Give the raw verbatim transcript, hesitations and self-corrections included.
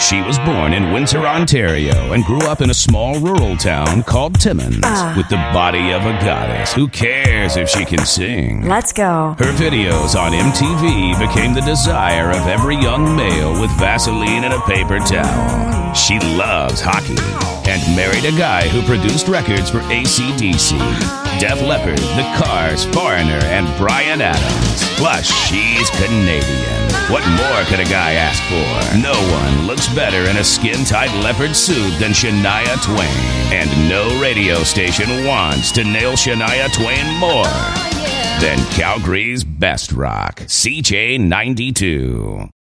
She was born in Windsor, Ontario, and grew up in a small rural town called Timmins. Uh. With the body of a goddess, who cares if she can sing? Let's go. Her videos on M T V became the desire of every young male with Vaseline and a paper towel. She loves hockey and married a guy who produced records for A C D C, Def Leppard, The Cars, Foreigner, and Bryan Adams. Plus, she's Canadian. What more could a guy ask for? No one looks better in a skin-tight leopard suit than Shania Twain. And no radio station wants to nail Shania Twain more than Calgary's best rock, C J ninety-two.